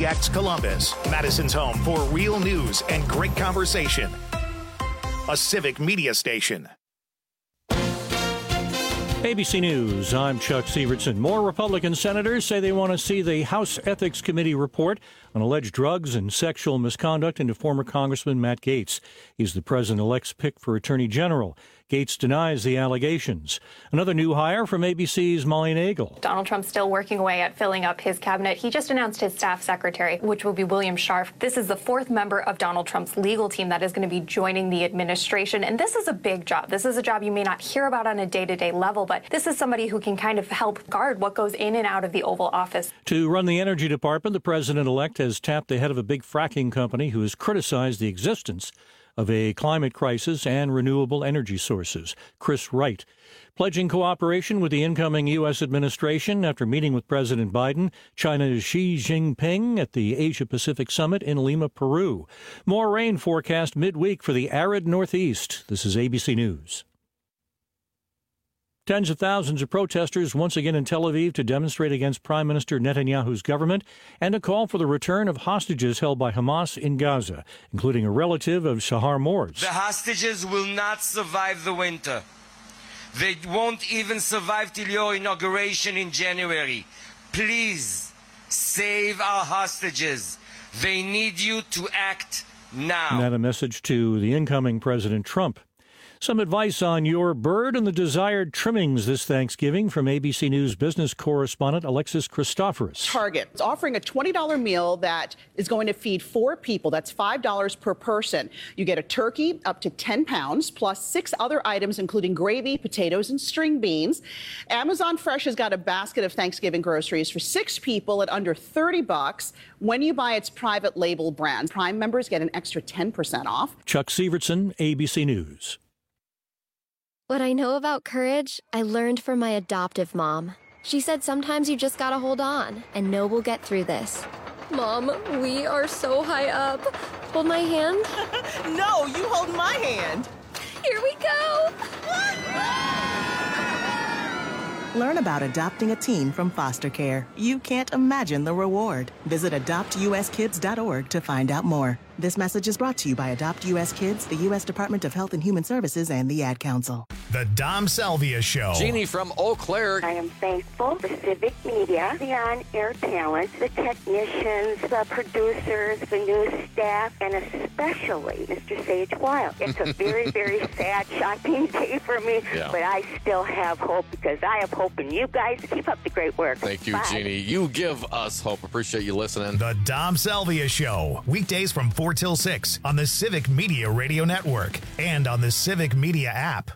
KPTX Columbus, Madison's home for real news and great conversation. A civic media station. ABC News, I'm Chuck Sievertson. More Republican senators say they want to see the House Ethics Committee report on alleged drugs and sexual misconduct into former Congressman Matt Gaetz. He's the president-elect's pick for Attorney General. Gaetz denies the allegations. Another new hire from ABC's Molly Nagel. Donald Trump's still working away at filling up his cabinet. He just announced his staff secretary, which will be William Scharf. This is the fourth member of Donald Trump's legal team that is going to be joining the administration. And this is a big job. This is a job you may not hear about on a day-to-day level, but this is somebody who can kind of help guard what goes in and out of the Oval Office. To run the Energy Department, the president-elect has tapped the head of a big fracking company who has criticized the existence of a climate crisis and renewable energy sources, Chris Wright, pledging cooperation with the incoming U.S. administration after meeting with President Biden, China's Xi Jinping at the Asia-Pacific Summit in Lima, Peru. More rain forecast midweek for the arid Northeast. This is ABC News. Tens of thousands of protesters once again in Tel Aviv to demonstrate against Prime Minister Netanyahu's government and a call for the return of hostages held by Hamas in Gaza, including a relative of Shahar Moors. The hostages will not survive the winter. They won't even survive till your inauguration in January. Please save our hostages. They need you to act now. And that a message to the incoming President Trump. Some advice on your bird and the desired trimmings this Thanksgiving from ABC News business correspondent Alexis Christoforous. Target is offering a $20 meal that is going to feed 4 people. That's $5 per person. You get a turkey up to 10 pounds, plus 6 other items, including gravy, potatoes, and string beans. Amazon Fresh has got a basket of Thanksgiving groceries for 6 people at under $30 when you buy its private label brand. Prime members get an extra 10% off. Chuck Sievertson, ABC News. What I know about courage, I learned from my adoptive mom. She said sometimes you just gotta hold on and know we'll get through this. Mom, we are so high up. Hold my hand. No, you hold my hand. Here we go. Learn about adopting a teen from foster care. You can't imagine the reward. Visit adoptuskids.org to find out more. This message is brought to you by Adopt U.S. Kids, the U.S. Department of Health and Human Services, and the Ad Council. The Dom Salvia Show. Jeannie from Eau Claire. I am thankful for Civic Media, the on-air talent, the technicians, the producers, the news staff, and especially Mr. Sage Wild. It's a very, very sad, shocking day for me, but I still have hope because I have hope in you guys. Keep up the great work. Thank you, Bye. Jeannie. You give us hope. Appreciate you listening. The Dom Salvia Show. Weekdays from 4 till 6 on the Civic Media Radio Network and on the Civic Media app.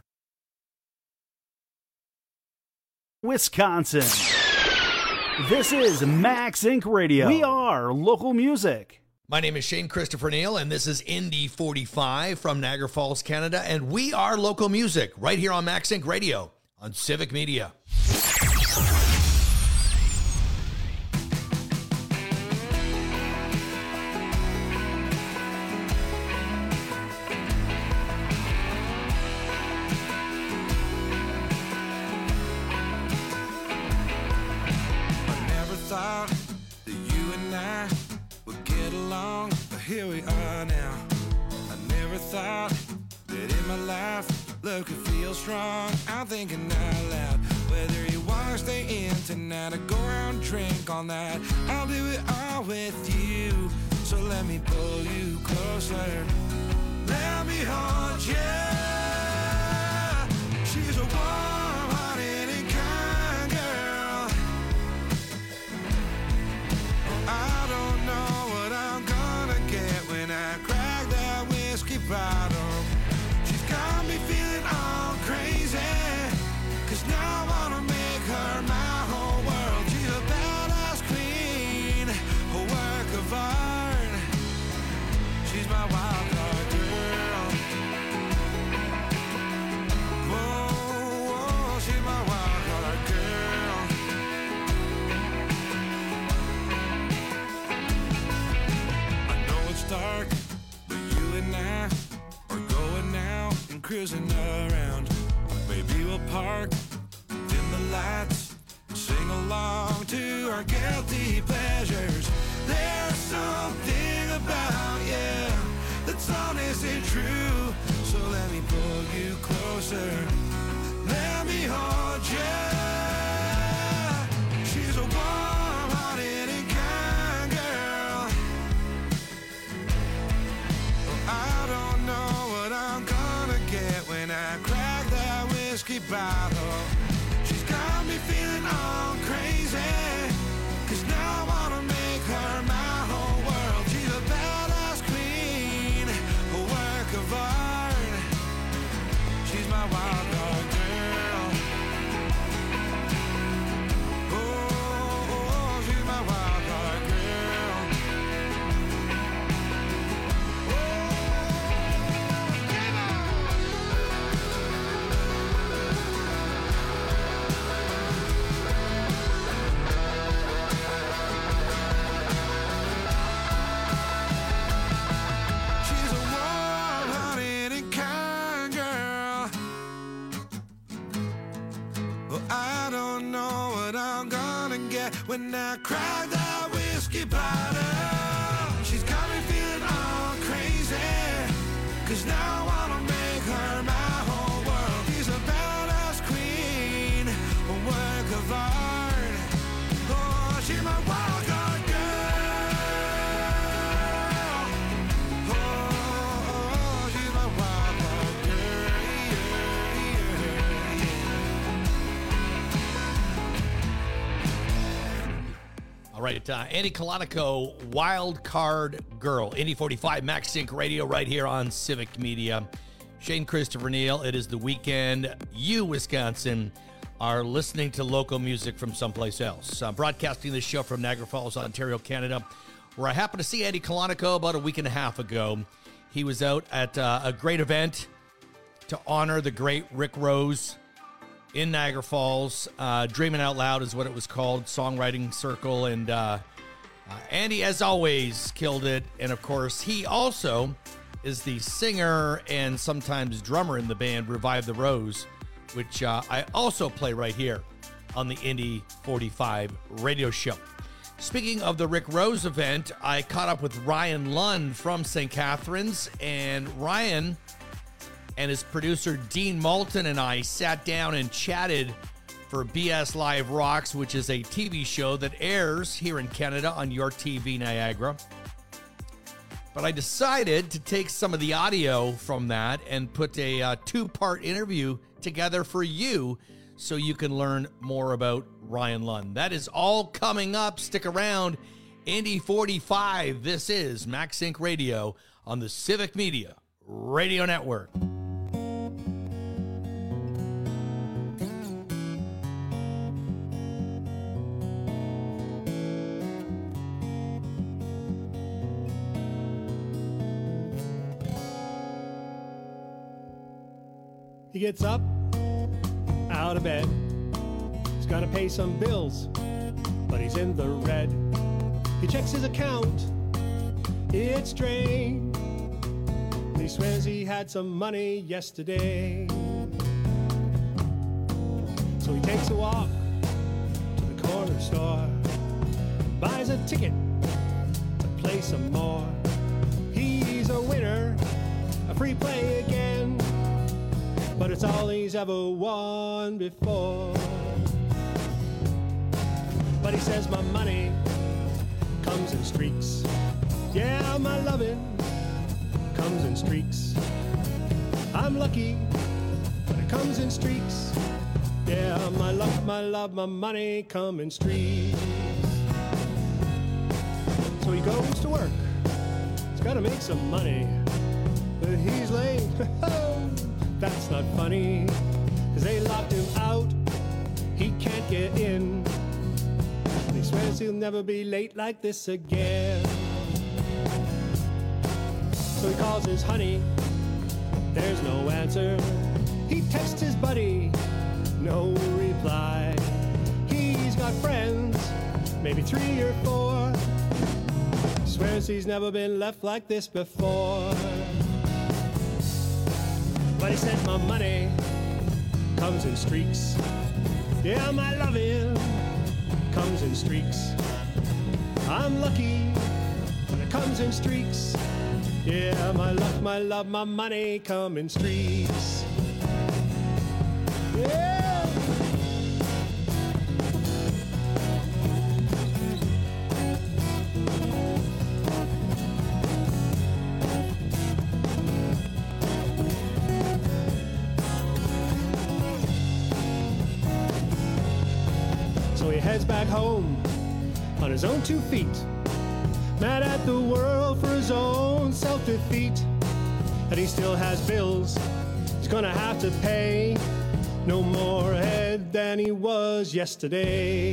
Wisconsin. This is Max Inc. Radio. We are local music. My name is Shane Christopher Neal, and this is Indy 45 from Niagara Falls, Canada, and we are local music right here on Max Inc. Radio on Civic Media. Here we are now. I never thought that in my life love could feel strong. I'm thinking out loud. Whether you want to stay in tonight or go out and drink all night, I'll do it all with you. So let me pull you closer. Let me hold you. She's a warm-hearted and kind girl. I don't know what I'm gonna get when I crack that whiskey bottle. She's got me feeling all crazy, 'cause now I wanna make her my whole world. She's a badass queen, a work of art. She's my wild card girl. Whoa, whoa, she's my wild card girl. I know it's dark, but you and I are going out and cruising around. Maybe we'll park, dim the lights, sing along to our guilty pleasures. There's song isn't true. So let me pull you closer. Let me hold you. She's a warm-hearted and kind girl. Oh, I don't know what I'm gonna get when I crack that whiskey bottle. She's got me feeling all crazy, 'cause now I wanna make her my whole world. She's a badass queen, a work of art. She's my wild card girl. Oh, she's my wild card girl. She's a warm-hearted and kind girl. Well, I don't know what I'm gonna get when I crack that whiskey bottle. She's got me feeling all crazy, 'cause now I wanna make her my whole world. She's a badass queen, a work of art. Oh, she's my wild card girl. Oh, she's my wild card girl. All right, Andy Colonico, Wild Card Girl, Indy 45, Max Sync Radio, right here on Civic Media. Shane Christopher Neal, it is the weekend. You, Wisconsin, are listening to local music from someplace else. Broadcasting this show from Niagara Falls, Ontario, Canada, where I happened to see Andy Colonico about a week and a half ago. He was out at a great event to honor the great Rick Rose in Niagara Falls. Dreaming Out Loud is what it was called, Songwriting Circle. And Andy, as always, killed it. And, of course, he also is the singer and sometimes drummer in the band Revive the Rose, which I also play right here on the Indy 45 radio show. Speaking of the Rick Rose event, I caught up with Ryan Lund from St. Catharines, and Ryan and his producer Dean Moulton and I sat down and chatted for BS Live Rocks, which is a TV show that airs here in Canada on Your TV Niagara. But I decided to take some of the audio from that and put a two-part interview together for you so you can learn more about Ryan Lund. That is all coming up. Stick around. Indy 45. This is Max Sync Radio on the Civic Media Radio Network. He gets up, out of bed. He's got to pay some bills, but he's in the red. He checks his account, it's strange. He swears he had some money yesterday. So he takes a walk to the corner store, buys a ticket to play some more. He's a winner, a free play again, but it's all he's ever won before. But he says my money comes in streaks. Yeah, my loving comes in streaks. I'm lucky, but it comes in streaks. Yeah, my love, my money come in streaks. So he goes to work. He's got to make some money, but he's late. That's not funny, 'cause they locked him out. He can't get in. And he swears he'll never be late like this again. So he calls his honey, there's no answer. He texts his buddy, no reply. He's got friends, maybe 3 or 4. Swears he's never been left like this before. But he said my money comes in streaks. Yeah, my loving comes in streaks. I'm lucky when it comes in streaks. Yeah, my luck, my love, my money come in streaks. Yeah. So he heads back home on his own 2 feet, mad at the world for his own self-defeat. And he still has bills he's gonna have to pay. No more ahead than he was yesterday.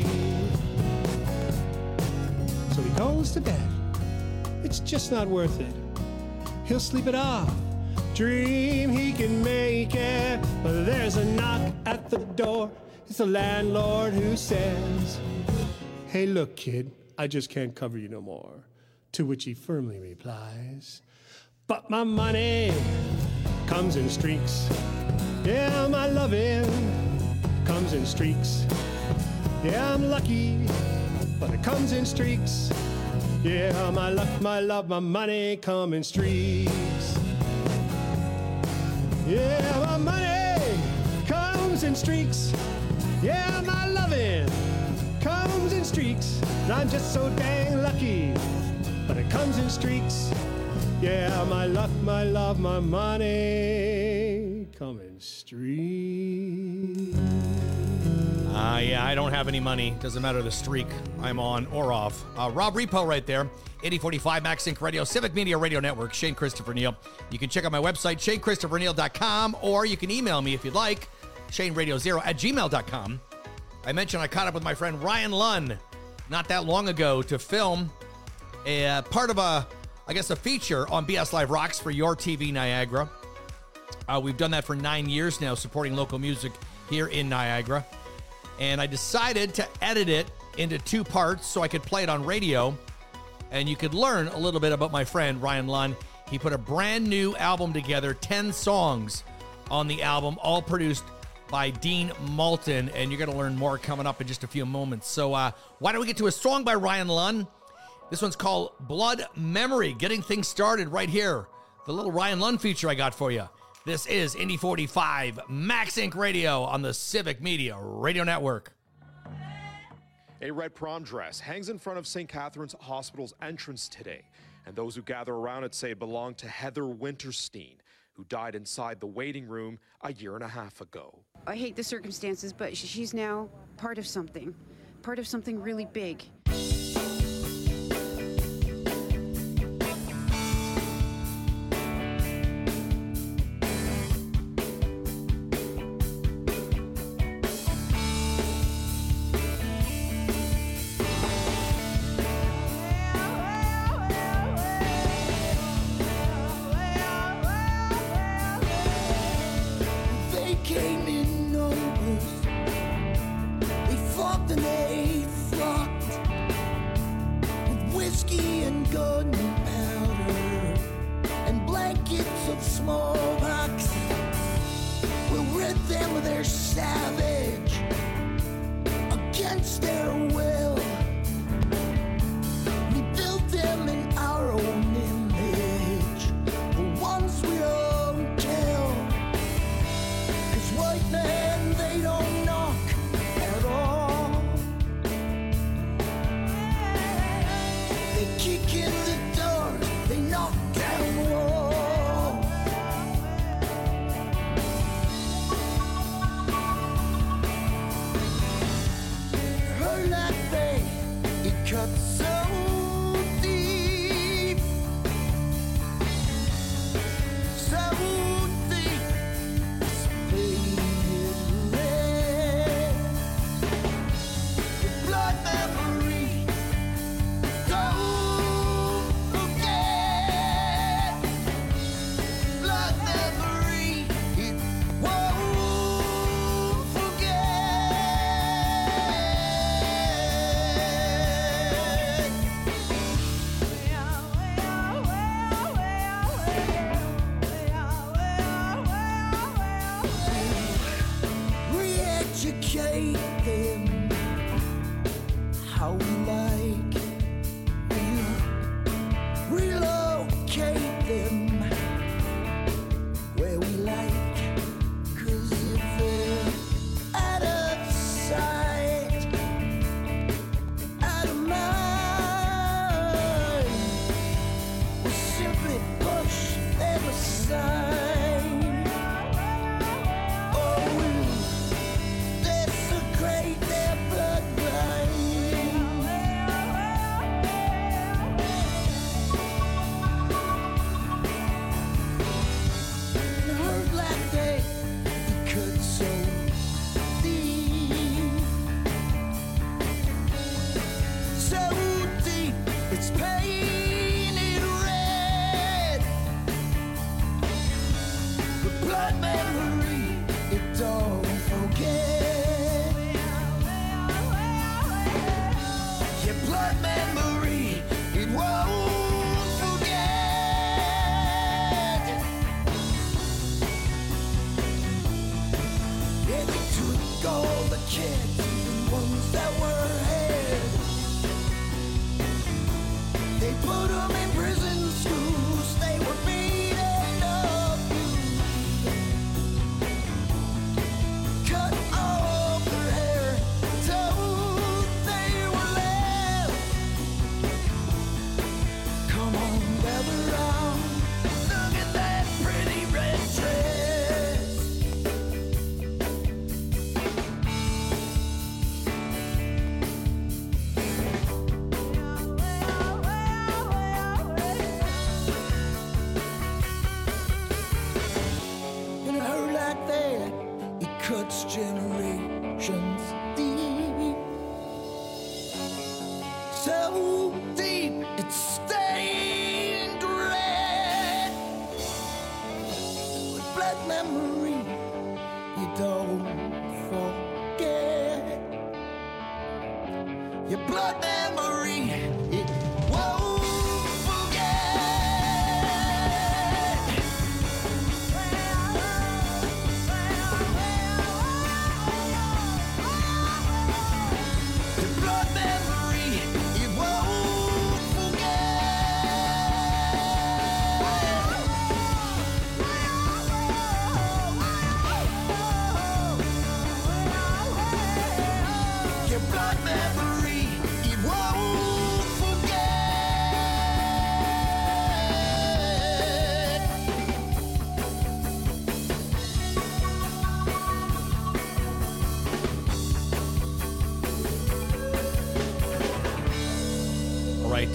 So he goes to bed. It's just not worth it. He'll sleep it off, dream he can make it. But there's a knock at the door. It's the landlord who says, "Hey, look, kid, I just can't cover you no more." To which he firmly replies, "But my money comes in streaks. Yeah, my loving comes in streaks. Yeah, I'm lucky, but it comes in streaks. Yeah, my luck, my love, my money come in streaks. Yeah, my money comes in streaks. Yeah, my loving comes in streaks. And I'm just so dang lucky, but it comes in streaks. Yeah, my luck, my love, my money come in streaks." Yeah, I don't have any money. Doesn't matter the streak I'm on or off. Rob Repo right there. 8045 Max Inc. Radio, Civic Media Radio Network, Shane Christopher Neal. You can check out my website, ShaneChristopherNeal.com, or you can email me if you'd like, ShaneRadio0@gmail.com. I mentioned I caught up with my friend Ryan Lunn not that long ago to film a part of a feature on BS Live Rocks for Your TV Niagara. We've done that for 9 years now, supporting local music here in Niagara. And I decided to edit it into 2 parts so I could play it on radio. And you could learn a little bit about my friend Ryan Lunn. He put a brand new album together, 10 songs on the album, all produced by Dean Malton. And you're going to learn more coming up in just a few moments. So why don't we get to a song by Ryan Lunn? This one's called Blood Memory, getting things started right here. The little Ryan Lunn feature I got for you. This is Indy 45 Max Inc. Radio on the Civic Media Radio Network. A red prom dress hangs in front of St. Catherine's Hospital's entrance today, and those who gather around it say it belonged to Heather Winterstein, who died inside the waiting room a year and a half ago. I hate the circumstances, but she's now part of something really big.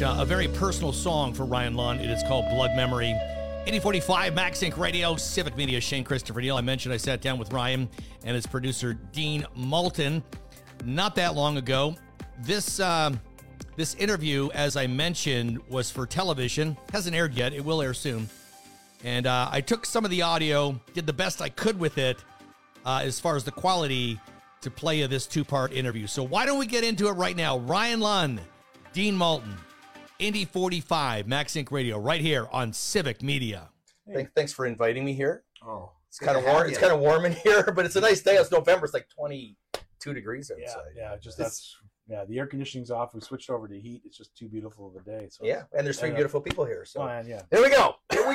a very personal song for Ryan Lund. It is called Blood Memory. 8045 Max Inc. Radio, Civic Media, Shane Christopher Neal. I mentioned I sat down with Ryan and his producer, Dean Moulton, not that long ago. This interview, as I mentioned, was for television. Hasn't aired yet. It will air soon. And I took some of the audio, did the best I could with it as far as the quality to play you this two-part interview. So why don't we get into it right now? Ryan Lund, Dean Moulton, Indy 45, Max Inc. Radio, right here on Civic Media. Thanks for inviting me here. Oh, it's kind of warm. It's kind of warm in here, but it's a nice day. It's November. It's like 22 degrees outside. Yeah, the air conditioning's off. We switched over to heat. It's just too beautiful of a day. So yeah, and there's three beautiful people here. So yeah. There we go.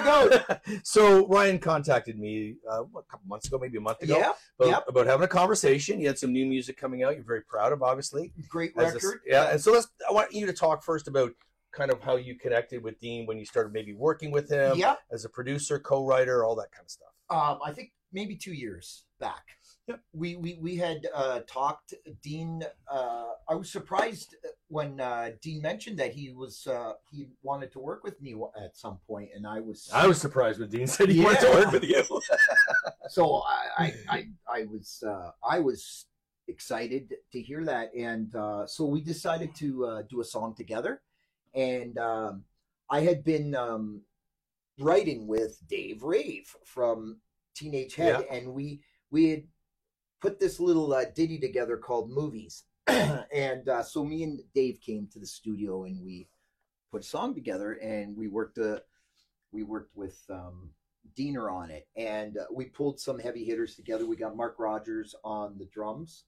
So Ryan contacted me a couple months ago, maybe a month ago, about having a conversation. You had some new music coming out. You're very proud of, obviously. Great record. And so I want you to talk first about kind of how you connected with Dean when you started maybe working with him as a producer, co-writer, all that kind of stuff. I think maybe 2 years back. Yep. We had talked. Dean, I was surprised when Dean mentioned that he wanted to work with me at some point, and I was surprised when Dean said he wanted to work with you. So I was excited to hear that, and so we decided to do a song together. And I had been writing with Dave Rave from Teenage Head, and we had put this little ditty together called Movies. And so me and Dave came to the studio and we put a song together, and we worked with Diener on it, and we pulled some heavy hitters together. We got Mark Rogers on the drums.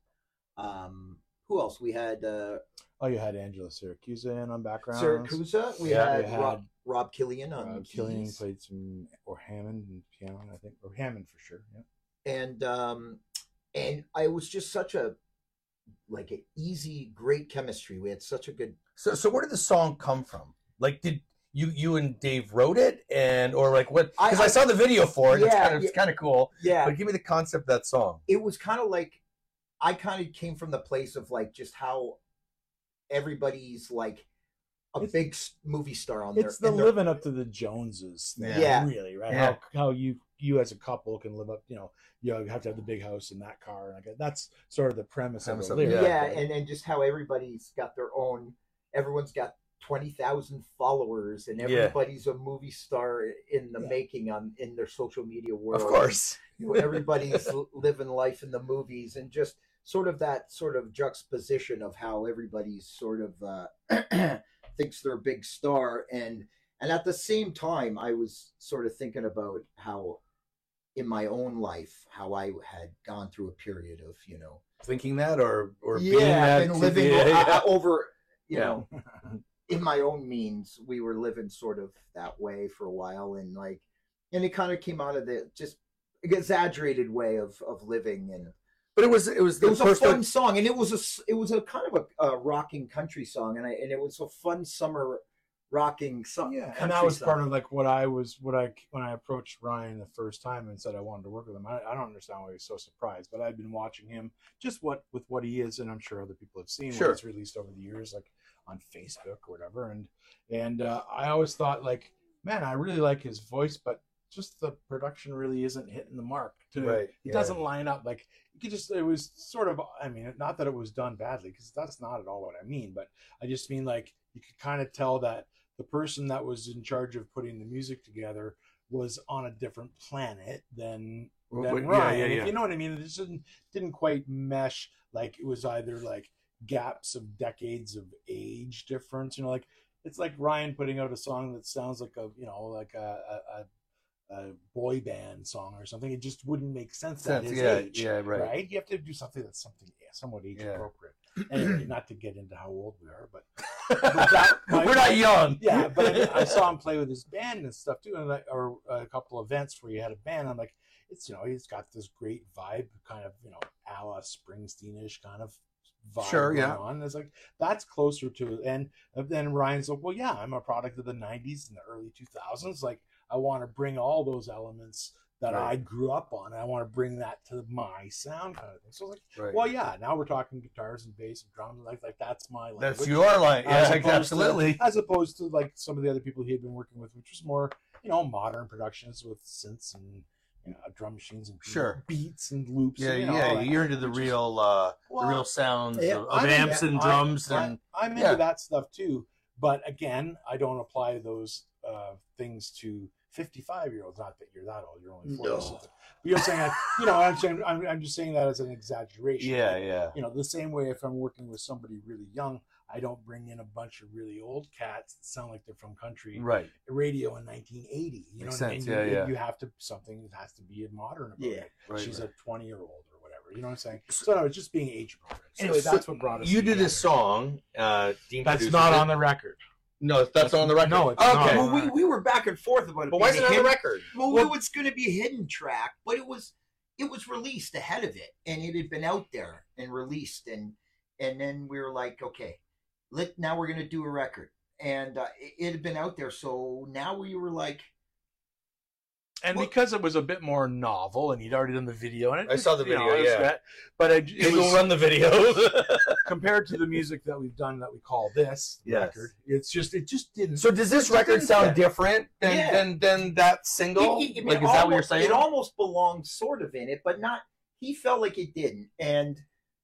Who else? We had you had Angela Siracusa in on background. Siracusa. We had Rob Killian on Rob Killian played some, or Hammond and piano, I think, or Hammond for sure. Yeah. And I was just such an easy, great chemistry. We had such a good. So where did the song come from? Like, did you and Dave wrote it, or like what? Because I saw the video for it. It's kind of cool. Yeah. But give me the concept of that song. It was kind of like, I kind of came from the place of like just how everybody's like a big movie star on there. It's the living up to the Joneses thing, really, right? Yeah. How you as a couple can live up, you have to have the big house and that car. Like, that's sort of the premise of the lyric. Yeah, and just how everybody's got their own, everyone's got 20,000 followers, and everybody's a movie star in the making in their social media world. Of course. Everybody's living life in the movies, and just sort of that sort of juxtaposition of how everybody's sort of thinks they're a big star. And at the same time, I was sort of thinking about how in my own life, how I had gone through a period of, thinking that or being that, and living over, in my own means, we were living sort of that way for a while. And it kind of came out of the just exaggerated way of living. But it was a fun song, and it was a kind of a rocking country song, and it was a fun summer rocking song. Yeah, and that was part of like when I approached Ryan the first time and said I wanted to work with him. I don't understand why he was so surprised, but I've been watching him just with what he is, and I'm sure other people have seen what he's released over the years, like on Facebook or whatever. And I always thought, like, man, I really like his voice, but just the production really isn't hitting the mark. It doesn't line up. Like, you could just, it was sort of, I mean, not that it was done badly, because that's not at all what I mean, but I just mean, like, you could kind of tell that the person that was in charge of putting the music together was on a different planet than Ryan. If you know what I mean? It just didn't quite mesh. Like, it was either like gaps of decades of age difference, like, it's like Ryan putting out a song that sounds like a boy band song or something. It just wouldn't make sense at his age. Right? You have to do something that's somewhat age appropriate. Anyway, not to get into how old we are, but we're not young. Yeah, but I saw him play with his band and stuff too, and or a couple events where he had a band. I'm like, it's he's got this great vibe, kind of a la Springsteen-ish kind of vibe going on. It's like, that's closer to it. And then Ryan's like, well, yeah, I'm a product of the 90s and the early 2000s. Like, I want to bring all those elements that I grew up on, and I want to bring that to my sound kind of thing. So like, Right. well, yeah, now we're talking guitars and bass and drums, like that's my language. That's your line. Yeah, absolutely. As opposed to like some of the other people he had been working with, which was more, modern productions with synths and drum machines and beats and loops. Yeah, and, you're into the real sounds of amps and drums. I'm into that stuff too. But again, I don't apply those things to 55-year-olds. Not that you're that old; you're only 40 something. But you're saying, I'm just saying that as an exaggeration. Yeah. The same way if I'm working with somebody really young, I don't bring in a bunch of really old cats that sound like they're from country radio in 1980. You know what I mean? You have to something that has to be modern about it. Right, She's a 20-year-old or whatever. You know what I'm saying? So no, it's just being age appropriate. So anyway, that's what brought us. You did this song. Dean that's not on the record. No, that's on the record. No, it's okay. not. Well, we were back and forth about it. But why is it on the record? Well, it was going to be a hidden track, but it was released ahead of it, and it had been out there and released, and then we were like, okay, now we're going to do a record, and it had been out there, so now we were like. And because it was a bit more novel, and he'd already done the video, and I saw the video, but it was run the video compared to the music that we've done that we call this record. It just didn't. So does this record sound different than that single? Is that what you're saying? It almost belonged sort of in it, but not. He felt like it didn't, and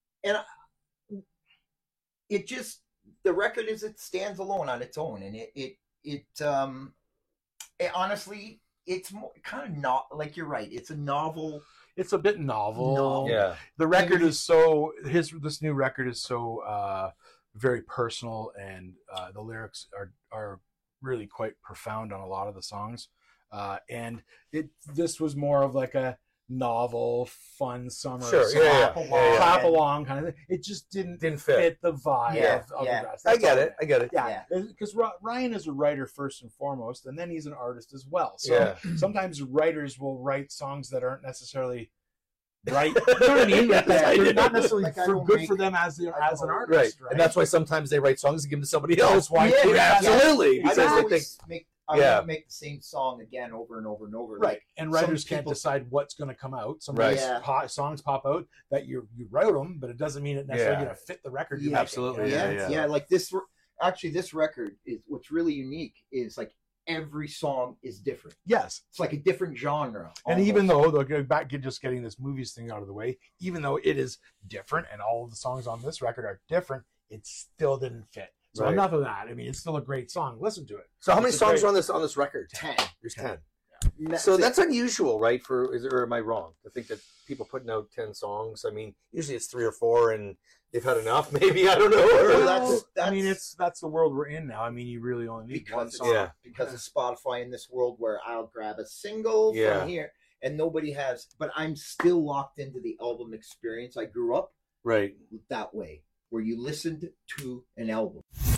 it just the record it stands alone on its own, and it honestly. It's more, kind of not like you're right. It's a novel. It's a bit novel. Yeah. The record is so this new record is so very personal, and the lyrics are really quite profound on a lot of the songs. And this was more of like a novel, fun summer clap along kind of thing. It just didn't fit the vibe of the rest. I get it. Yeah, because Ryan is a writer first and foremost, and then he's an artist as well. So sometimes writers will write songs that aren't necessarily right. You know what I mean? They're not necessarily good for them as an artist, right? And that's why sometimes they write songs and give them to somebody else. Absolutely. Because they think. I want to make the same song again over and over and over. Right. Like, and writers can't decide what's going to come out. Some songs pop out that you wrote them, but it doesn't mean it necessarily going to fit the record. Absolutely. Yeah. Like this record is what's really unique is like every song is different. Yes. It's like a different genre. And even though, just getting this movies thing out of the way, even though it is different and all of the songs on this record are different, it still didn't fit. So enough of that. I mean, it's still a great song. Listen to it. So how many songs are on this record? 10. There's 10. So that's unusual, right? Or am I wrong? I think that people putting out 10 songs. I mean, usually it's 3 or 4, and they've had enough. Maybe, I don't know. That's the world we're in now. I mean, you really only need one song. Because of Spotify in this world where I'll grab a single from here, and nobody has. But I'm still locked into the album experience. I grew up that way, where you listened to an album.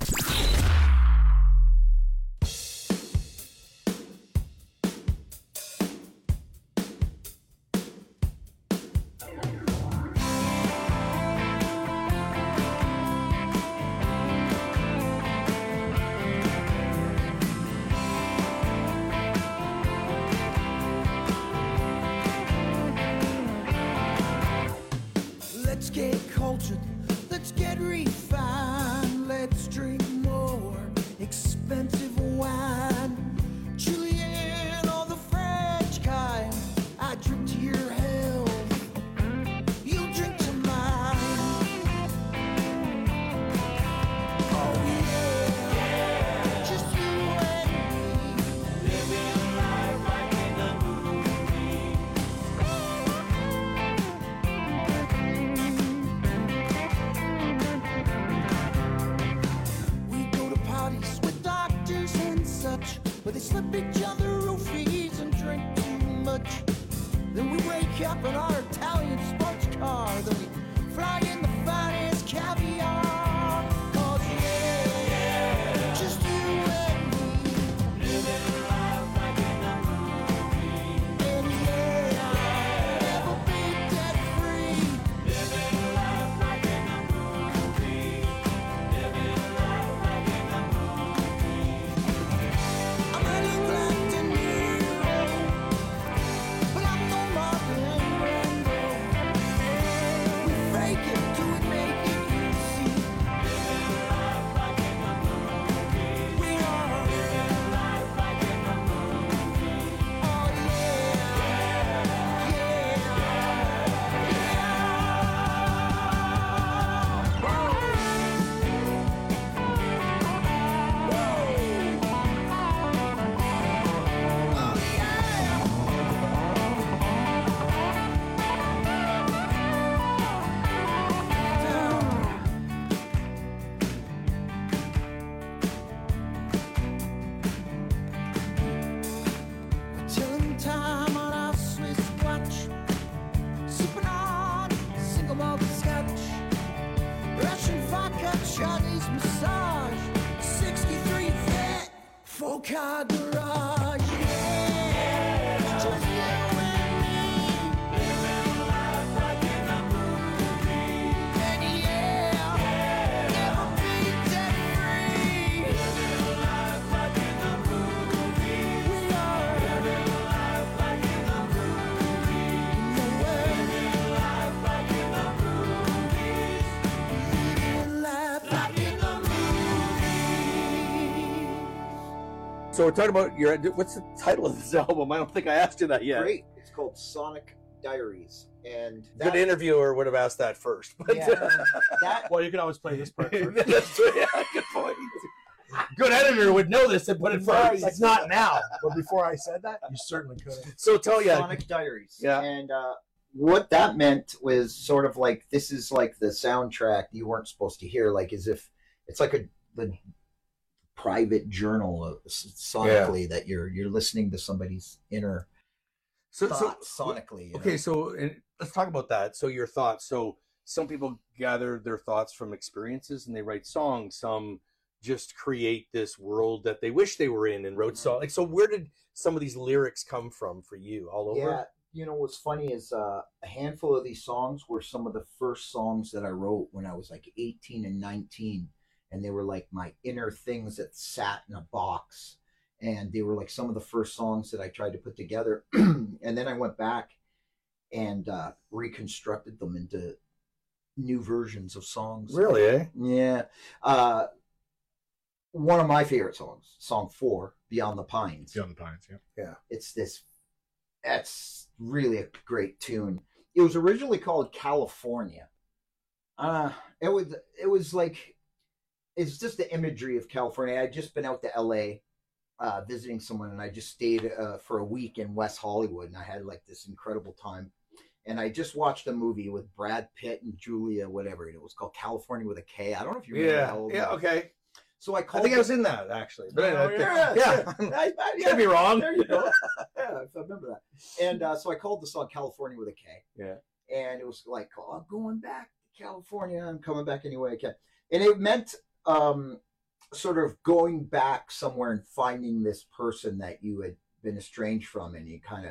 Let's get cultured, let's get refined, let's drink more expensive wine. Julian or the French kind, I drink to your health, you drink to mine. Oh yeah, just you and me, living life like in a movie. With doctors and such, where they slip each other roofies and drink too much. Then we wake up in our Italian sports car, then we fly in the finest caviar. 'Cause just you and me, living life like in a movie. And never be debt free, living life like in a movie. Living life like in a movie. I'm an England De Niro, but I garage. Yeah, it's just you and me. Living life like in a movie. And yeah, never be debt free. Living life like in a movie. We are living life like in a movie. Living life like in a movie. Living life like in a movie. So we're talking about what's the title of this album? I don't think I asked you that yet. Great. It's called Sonic Diaries. And Good interviewer would have asked that first. But Well, you can always play this part first. That's true. Yeah, good point. Good editor would know this and put it first. It's not now. But before I said that, you certainly could have. So tell you. Sonic Diaries. Yeah. And what that meant was sort of like, this is like the soundtrack you weren't supposed to hear, like as if it's like the private journal of, sonically that you're listening to somebody's inner thoughts sonically. Okay, and let's talk about that. So your thoughts. So some people gather their thoughts from experiences and they write songs. Some just create this world that they wish they were in and wrote songs. Like, so where did some of these lyrics come from for you? All over? Yeah, you know what's funny is a handful of these songs were some of the first songs that I wrote when I was like 18 and 19, and they were like my inner things that sat in a box, and they were like some of the first songs that I tried to put together, and then I went back and reconstructed them into new versions of songs. Really, eh? Yeah. One of my favorite songs, song 4, Beyond the Pines. Beyond the Pines, yeah. Yeah. That's really a great tune. It was originally called California. It was like, it's just the imagery of California. I'd just been out to LA visiting someone, and I just stayed for a week in West Hollywood, and I had like this incredible time. And I just watched a movie with Brad Pitt and Julia, whatever. It was called California with a K. I don't know if you remember that old movie. Okay. So I think I was in that actually. But yeah. Could be wrong. There you go. Yeah, I remember that. And so I called the song California with a K. Yeah. And it was like, oh, I'm going back to California. I'm coming back any way I can. And it meant sort of going back somewhere and finding this person that you had been estranged from, and you kind of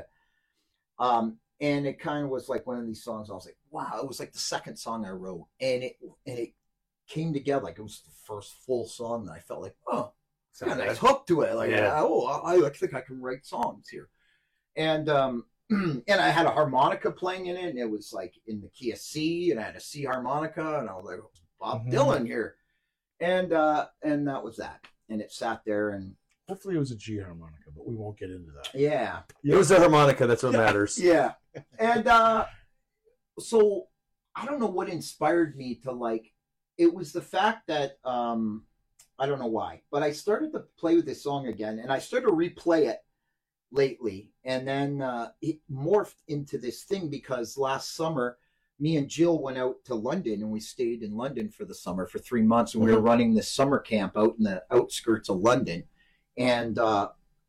and it kind of was like one of these songs. I was like, wow, it was like the second song I wrote, and it came together like it was the first full song that I felt like, oh, it's got a nice hook to it. Like, I think I can write songs here. And and I had a harmonica playing in it, and it was like in the key of C, and I had a C harmonica, and I was like, oh, Bob Dylan here. And that was that. And it sat there, and hopefully it was a G harmonica, but we won't get into that. Yeah. It was a harmonica, that's what matters. Yeah. And so I don't know what inspired me to like, it was the fact that I don't know why, but I started to play with this song again, and I started to replay it lately, and then it morphed into this thing because last summer me and Jill went out to London, and we stayed in London for the summer for 3 months, and we were running this summer camp out in the outskirts of London, and that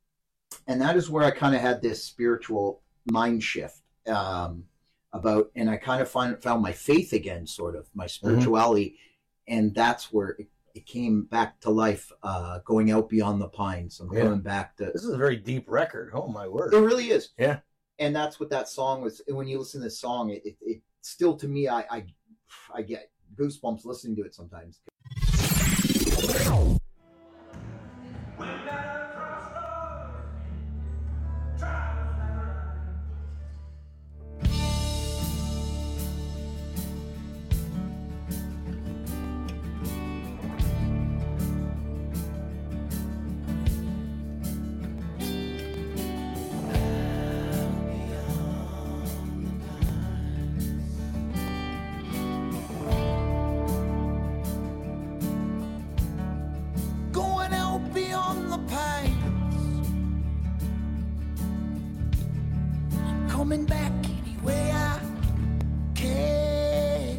is where I kind of had this spiritual mind shift about, and I kind of found my faith again, sort of my spirituality. And that's where it came back to life, going out beyond the pines. I'm coming back to... This is a very deep record. Oh, my word. It really is. Yeah. And that's what that song was. When you listen to this song, it still, to me, I get goosebumps listening to it sometimes. Coming back any way I can,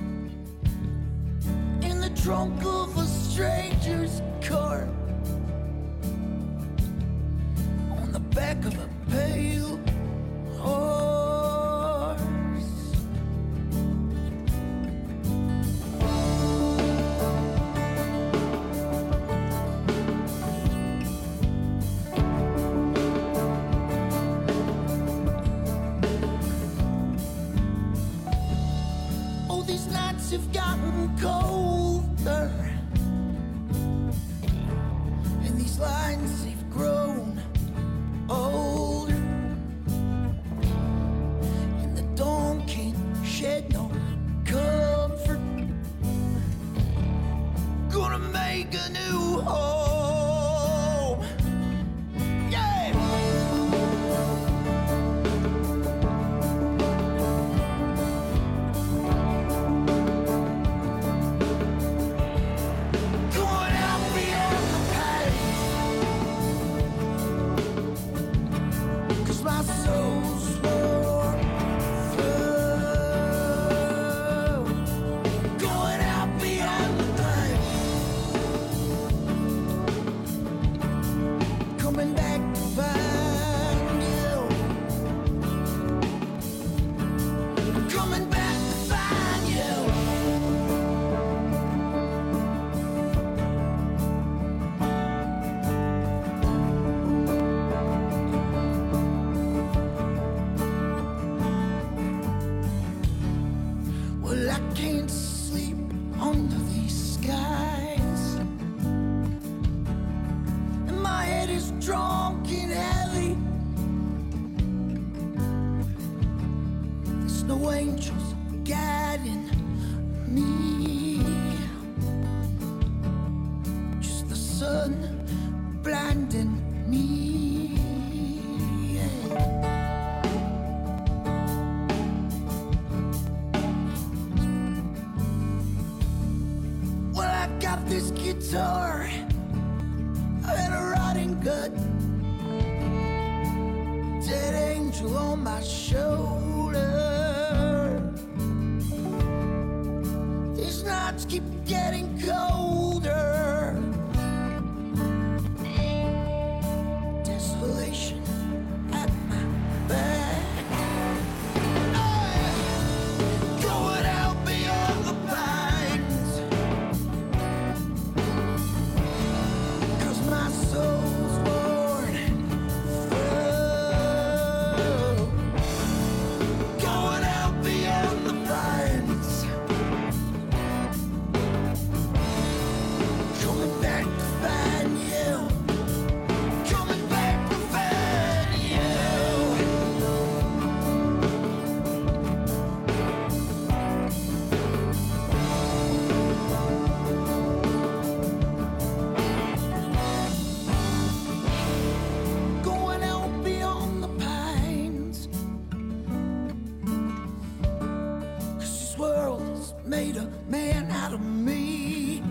in the trunk of a stranger's car, on the back of a pale horse. drunk and heavy. There's no angels guiding me, just the sun blinding me. Well, I got this guitar and a rotting gut, dead angel on my shoulder. These nights keep getting colder. Desolation at my back. Going out beyond the pines, 'cause my soul's worn through. Going out beyond the pines, coming back to find you. Coming back to find you. Going out beyond the pines, 'cause this world has made a man out of me.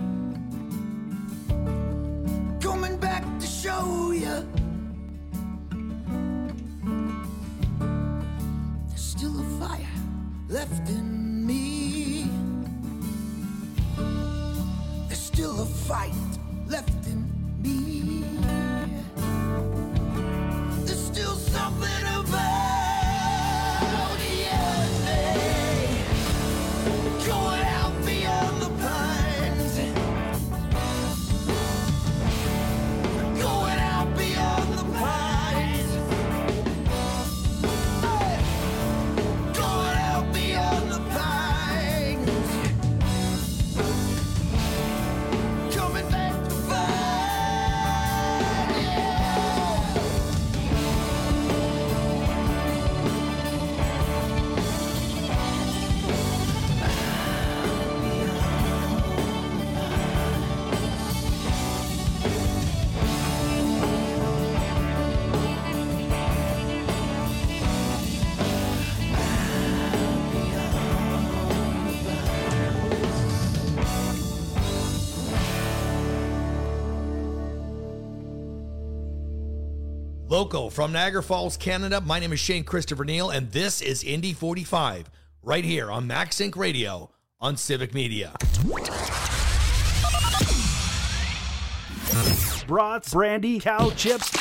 Coming back to show you there's still a fire left in me. There's still a fight left in me. There's still something about you. Going out beyond the pines, going out beyond the pines, going out beyond the pines, coming back to find you. Loco from Niagara Falls, Canada. My name is Shane Christopher Neal, and this is Indy 45 right here on Max Inc. Radio on Civic Media. Brats, brandy, cow chips,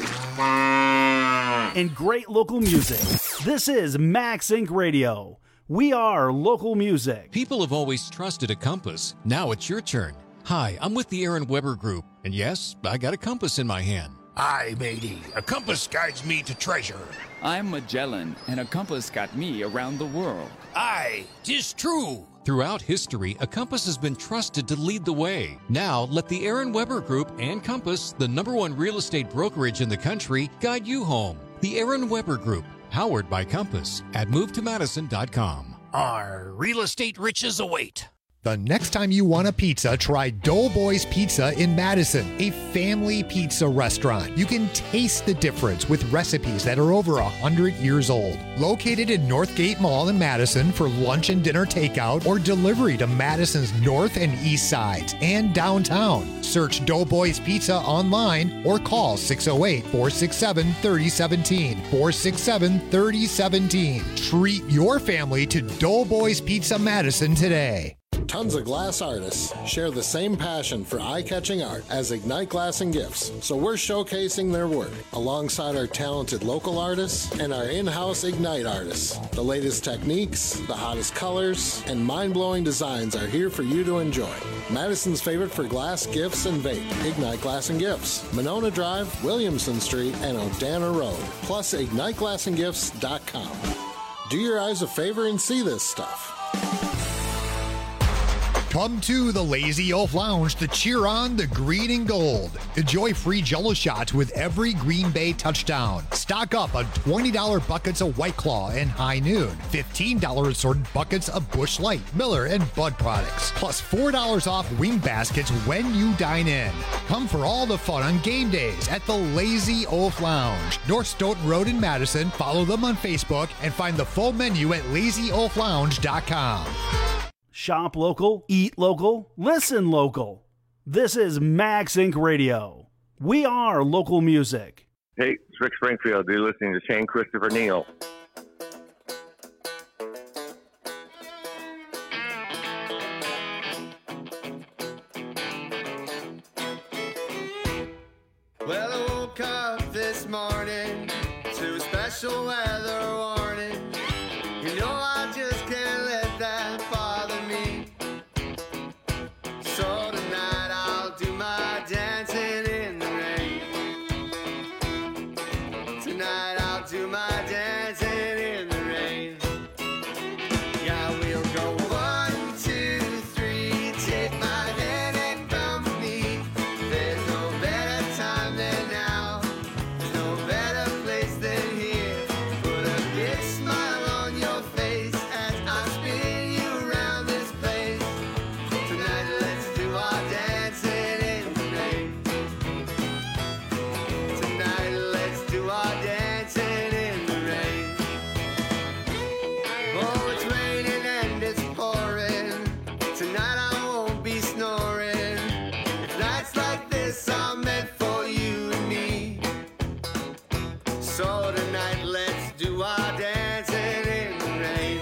and great local music. This is Max Inc. Radio. We are local music. People have always trusted a compass. Now it's your turn. Hi, I'm with the Aaron Weber Group, and yes, I got a compass in my hand. Aye, matey. A compass guides me to treasure. I'm Magellan, and a compass got me around the world. Aye, 'tis true. Throughout history, a compass has been trusted to lead the way. Now, let the Aaron Weber Group and Compass, the #1 real estate brokerage in the country, guide you home. The Aaron Weber Group, powered by Compass, at movetomadison.com. Our real estate riches await. The next time you want a pizza, try Doughboys Pizza in Madison, a family pizza restaurant. You can taste the difference with recipes that are over 100 years old. Located in Northgate Mall in Madison for lunch and dinner takeout or delivery to Madison's north and east sides and downtown. Search Doughboys Pizza online or call 608-467-3017. 467-3017. Treat your family to Doughboys Pizza Madison today. Tons of glass artists share the same passion for eye-catching art as Ignite Glass and Gifts, so we're showcasing their work alongside our talented local artists and our in-house Ignite artists. The latest techniques, the hottest colors, and mind-blowing designs are here for you to enjoy. Madison's favorite for glass, gifts, and vape, Ignite Glass and Gifts, Monona Drive, Williamson Street, and Odana Road, plus IgniteGlassandGifts.com. Do your eyes a favor and see this stuff. Come to the Lazy Oaf Lounge to cheer on the green and gold. Enjoy free Jell-O shots with every Green Bay touchdown. Stock up on $20 buckets of White Claw and High Noon. $15 assorted buckets of Busch Light, Miller, and Bud products. Plus $4 off wing baskets when you dine in. Come for all the fun on game days at the Lazy Oaf Lounge, North Stoughton Road in Madison. Follow them on Facebook and find the full menu at lazyoaflounge.com. Shop local, eat local, listen local. This is Max Inc. Radio. We are local music. Hey, it's Rick Springfield. You're listening to Shane Christopher Neal. Well, I woke up this morning to a special weather warning. You know I just can't let that bother me. So tonight I'll do my dancing in the rain. Tonight I'll do my dancing in the rain. Yeah, we'll go 1, 2, 3, take my hand and come with me. There's no better time than now. There's no better place than here. Put a big smile on your face as I spin you around this place. Tonight let's do our dancing in the rain. Tonight let's do our dancing in the rain. Oh, it's raining and it's pouring. Tonight I won't be snoring. If nights like this are meant for you and me. So tonight let's do our dancing in the rain.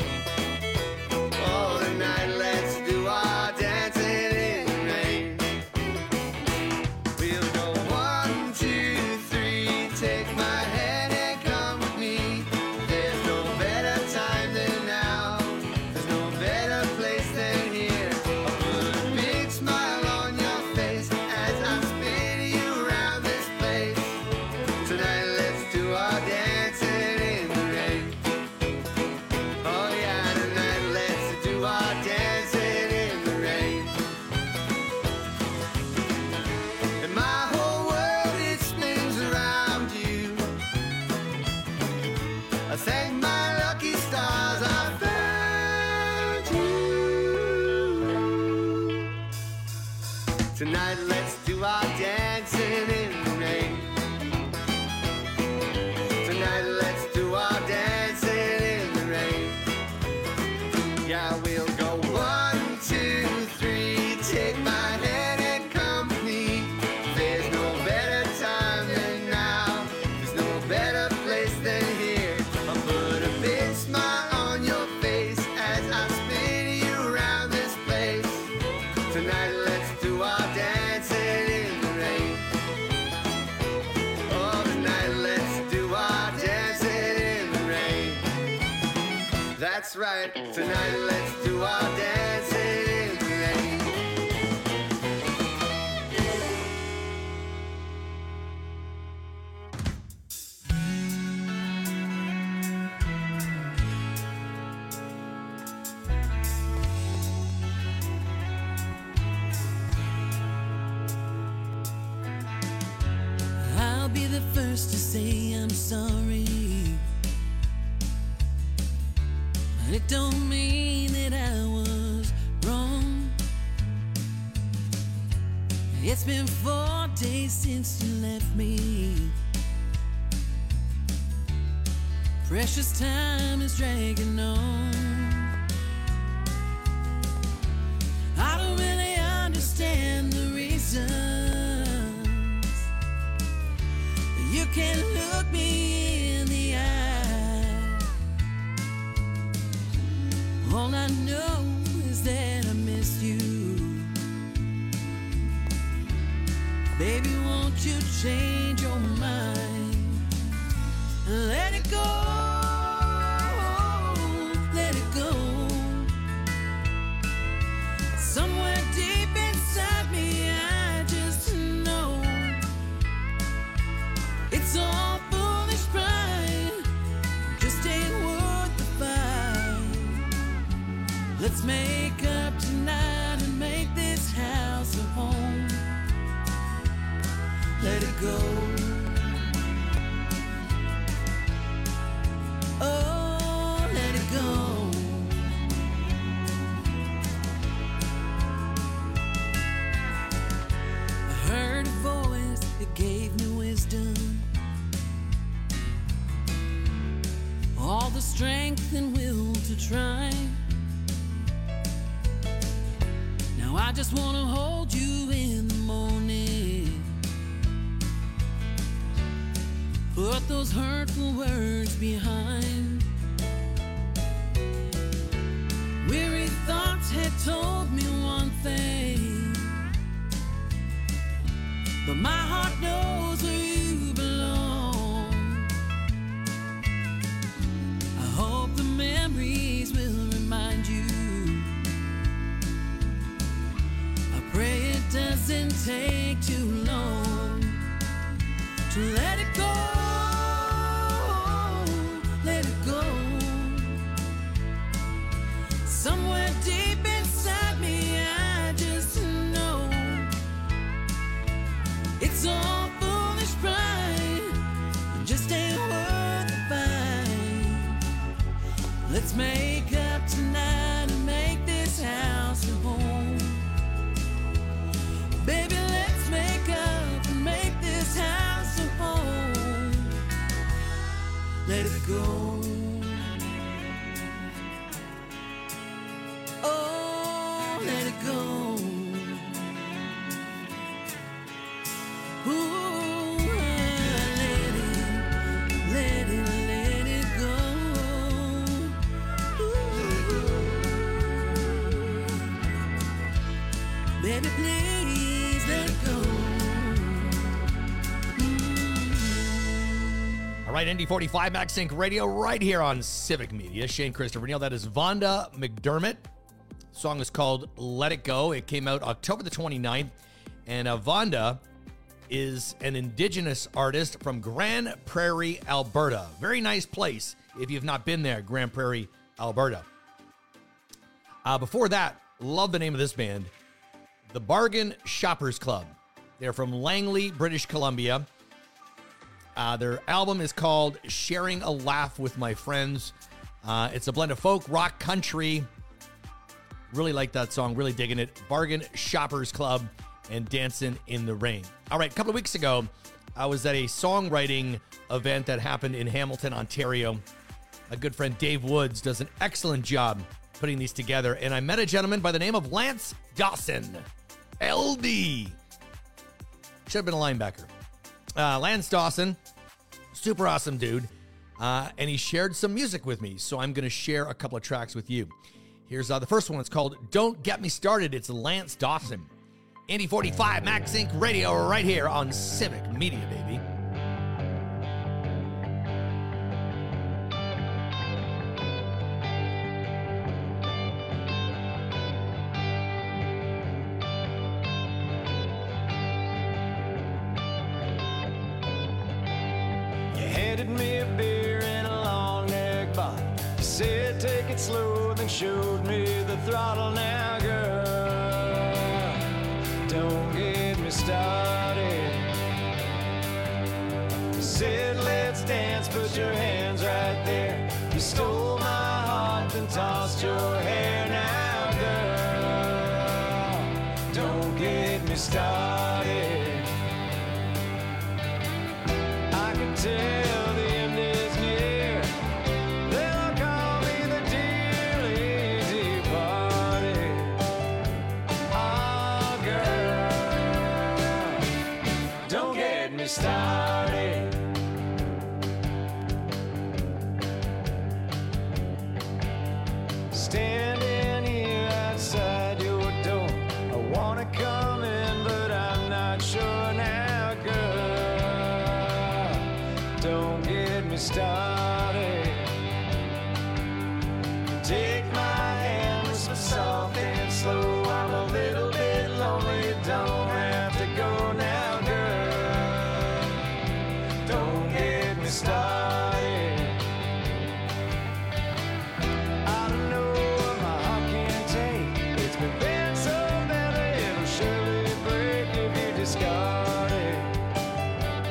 Oh, tonight let's do our dancing in the rain. We'll go 1, 2, 3, take my hand and come with me. There's no better time than now. There's no better place than here. I'll put a big smile on your face as I spin you around this place. Tonight let's do our dancing in the rain. Oh yeah, tonight let's do our dancing in the rain. And my whole world, it spins around you. I thank my lucky stars I found you. Tonight let's do our dancing in the rain. Tonight let's do our dancing in the rain. Yeah, we'll go 1, 2, 3, take my hand and come with me. There's no better time than now. There's no better place than here. I'll put a big smile on your face as I spin you around this place. Tonight let's do our dancing in the rain. Oh, tonight let's do our dancing in the rain. That's right, tonight let's do our dancing in the rain. I'll be the first to say I'm sorry. But it don't mean that I was wrong. It's been 4 days since you left me. Precious time is dragging on. I don't really understand the reasons. You can't look me in the eye. All I know is that I miss you. Baby, won't you change your mind? Let it go. Let it go. Somewhere deep inside me, I just know it's all foolish pride. Just ain't worth the fight. Let's make up tonight. go. Oh, let it go. I heard a voice that gave me wisdom, all the strength and will to try. Now I just want to hold you in the morning, put those hurtful words behind. Weary thoughts had told me one thing, but my heart knows where you belong. I hope the memories will remind you. I pray it doesn't take too long to let it go. Let it go. Somewhere deep inside me, I just know it's all foolish pride, just ain't worth the fight. Let's make up tonight and make this house a home. Baby, let's make up and make this house a home. Let it go. Oh, let it go. Ooh, let it go. Ooh. Baby, please let it go. All right, ND45 Max Inc. Radio right here on Civic Media. Shane Christopher Neal. That is Vonda McDermott. The song is called Let It Go. It came out October the 29th. And Vonda is an indigenous artist from Grand Prairie, Alberta. Very nice place if you've not been there, Grand Prairie, Alberta. Before that, love the name of this band, the Bargain Shoppers Club. They're from Langley, British Columbia. Their album is called Sharing a Laugh with My Friends. It's a blend of folk, rock, country. Really like that song. Really digging it. Bargain Shoppers Club and Dancing in the Rain. All right, a couple of weeks ago, I was at a songwriting event that happened in Hamilton, Ontario. My good friend Dave Woods does an excellent job putting these together. And I met a gentleman by the name of Lance Dawson. LD. Should have been a linebacker. Lance Dawson, super awesome dude. And he shared some music with me. So I'm going to share a couple of tracks with you. Here's the first one. It's called Don't Get Me Started. It's Lance Dawson. ND45 Max Inc. Radio right here on Civic Media, baby. You handed me a beer and a long neck bottle. You said take it slow, then showed me the throttle. Now, girl, don't get me started. You said let's dance, put your hands right there. You stole my heart, then tossed your hair. Now, girl, don't get me started. I can tell the end is near. They'll call me the dear lazy party. Oh, girl, don't get me started. Standing here outside your door, I wanna come in, but I'm not sure now, girl. Don't get me started. Take my hand, whisper soft and slow. I'm a little bit lonely, don't have to go now, girl. Don't get me started. I don't know what my heart can take. It's been bent so badly, it'll surely break if you discard it.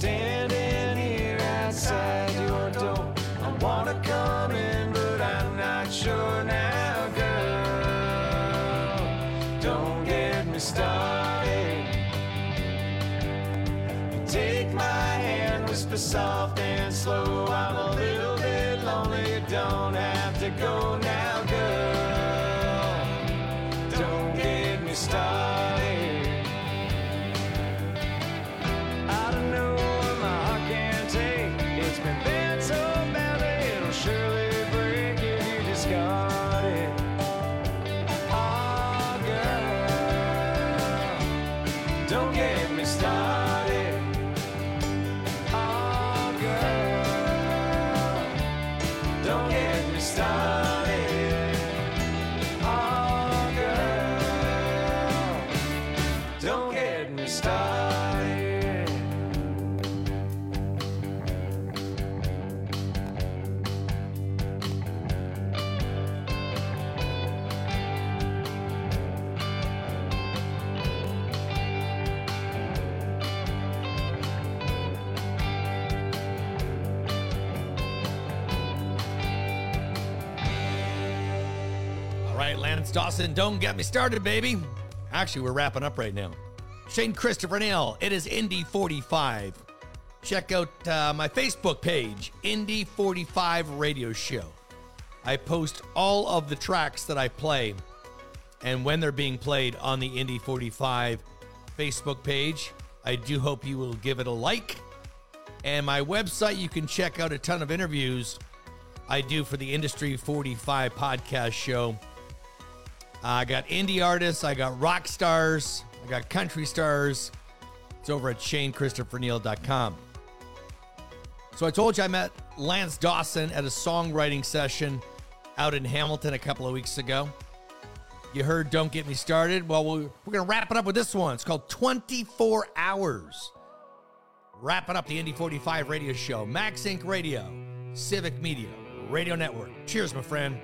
standing here outside your door. I wanna come in, but I'm not sure now, girl. Don't get me started. You take my hand, whisper soft and slow. I'm a little bit lonely, you don't have to go now, girl. Don't get me started. I don't know what my heart can take. It's been bent so badly, it'll surely break if you discard it. Oh, girl, don't get me started. Oh, girl, don't get me started. Oh, girl, don't get me started. All right, Lance Dawson, don't get me started, baby. Actually, we're wrapping up right now. Shane Christopher Neal, it is Indy 45. Check out my Facebook page, Indy 45 Radio Show. I post all of the tracks that I play and when they're being played on the Indy 45 Facebook page. I do hope you will give it a like. And my website, you can check out a ton of interviews I do for the Industry 45 podcast show. I got indie artists, I got rock stars, I got country stars. It's over at ShaneChristopherNeal.com. So I told you I met Lance Dawson at a songwriting session out in Hamilton a couple of weeks ago. You heard Don't Get Me Started. Well, we're going to wrap it up with this one. It's called 24 Hours. Wrapping up the Indy 45 radio show. Max Inc. Radio, Civic Media, Radio Network. Cheers, my friend.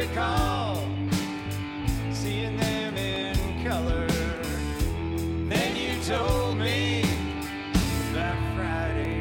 recall seeing them in color. Then you told me that Friday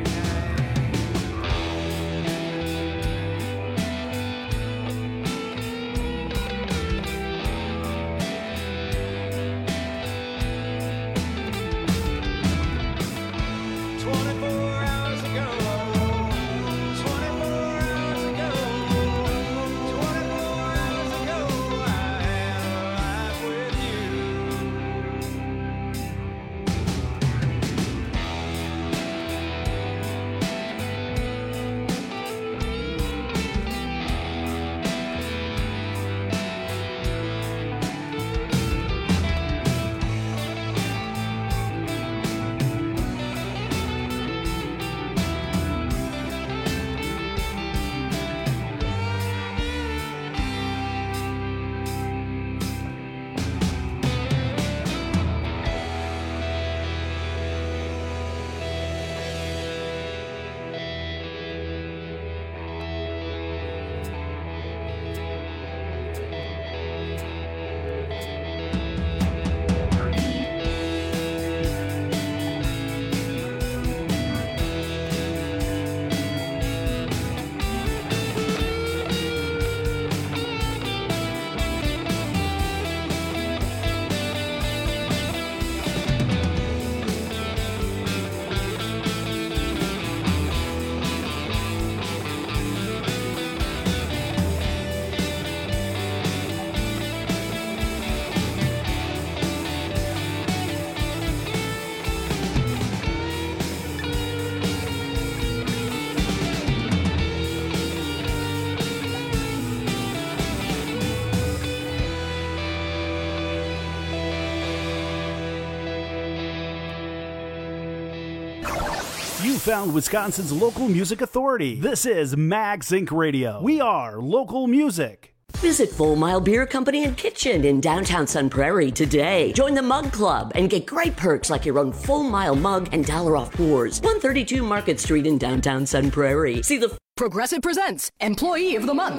You found Wisconsin's local music authority. This is Mag Sync Radio. We are local music. Visit Full Mile Beer Company and Kitchen in downtown Sun Prairie today. Join the Mug Club and get great perks like your own Full Mile mug and $1 off pours. 132 Market Street in downtown Sun Prairie. See the Progressive presents Employee of the Month.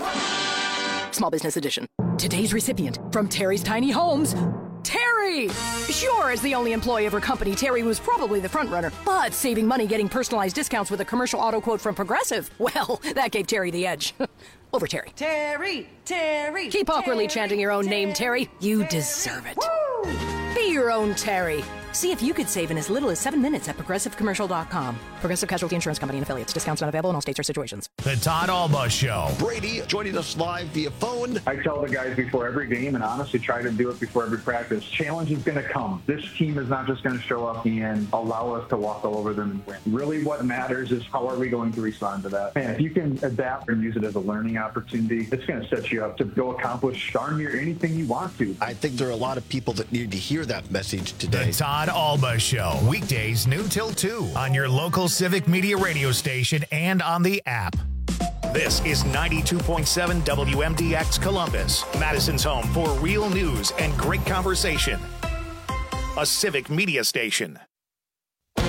Small Business Edition. Today's recipient from Terry's Tiny Homes, Terry! Sure, as the only employee of her company, Terry was probably the front runner, but saving money getting personalized discounts with a commercial auto quote from Progressive, well, that gave Terry the edge. Over Terry. Terry, Terry. Keep awkwardly Terry, chanting your own name, Terry. You deserve it. Woo! Be your own Terry. See if you could save in as little as 7 minutes at ProgressiveCommercial.com. Progressive Casualty Insurance Company and Affiliates. Discounts not available in all states or situations. The Todd Alba Show. Brady joining us live via phone. I tell the guys before every game, and honestly try to do it before every practice, challenge is going to come. This team is not just going to show up and allow us to walk all over them and win. Really what matters is how are we going to respond to that. And if you can adapt and use it as a learning opportunity, it's going to set you up to go accomplish darn near anything you want to. I think there are a lot of people that need to hear that message today. The Todd Alba Show. Weekdays noon till 2 on your local Civic Media radio station and on the app. This is 92.7 WMDX Columbus, Madison's home for real news and great conversation. A Civic Media station.